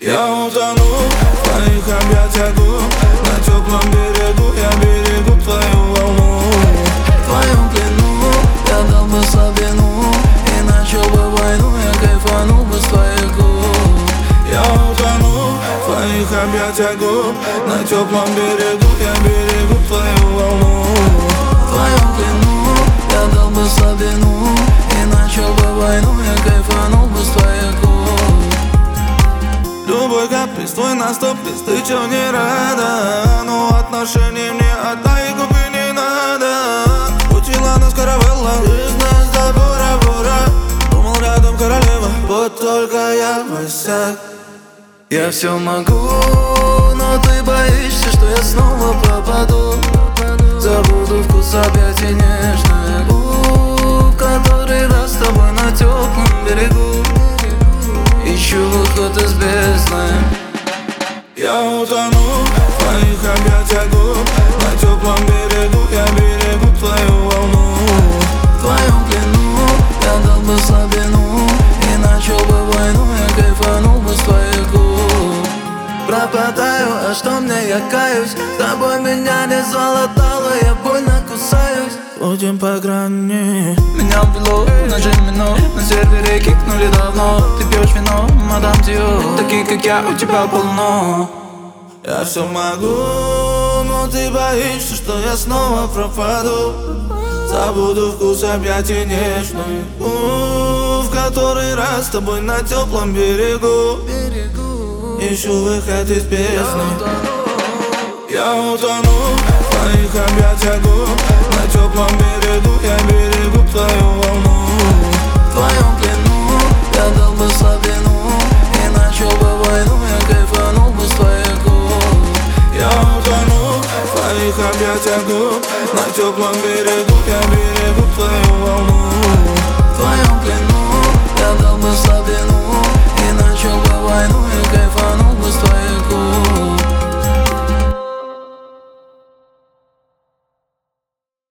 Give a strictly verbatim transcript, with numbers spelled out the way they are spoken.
Я утону в твоих объятиях губ. На теплом берегу я берегу твою волну. В твоем плену я дал бы слабину и начал бы войну. Я кайфанул бы с твоих губ. Я утону в твоих объятиях губ. На теплом берегу я берегу твою волну. В твоем плену я дал бы слабину и начал бы войну. Я кайфанул бы с твоих губ. Любой каприз твой на стоп-лист, ты чё не рада? Ну отношений мне отдай, губы не надо. Учила нас каравелла, жизнь нас до бора-бора. Думал рядом королева, вот только я босяк. Я все могу, но ты боишься, что я снова пропаду. Забуду вкус объятий нежных губ, который раз с тобой на теплом берегу. Ищу выход из бездны. Я утону в твоих объятиях губ. На теплом берегу я берегу твою волну. В твоем плену я дал бы слабину и начал бы войну. Я кайфанул бы с твоих губ. Пропадаю, а что мне, я каюсь. С тобой меня не залатало, я больно кусаюсь. Будем по грани. Меня ввело на Джимино, на сервере кикнули давно. Ты пьешь вино, мадам Дио, такие как я у тебя полно. Я все могу, но ты боишься, что я снова пропаду. Забуду вкус объятий нежных губ, в который раз с тобой на теплом берегу. Ищу выход из бездны. Я утону в твоих объятиях губ. На теплом берегу я берегу твою волну. В твоем плену я дал бы слабину и начал бы войну. Я кайфанул бы с твоих губ. Я утону в твоих объятиях губ. На теплом берегу я берегу твою волну. В твоем плену я дал бы слабину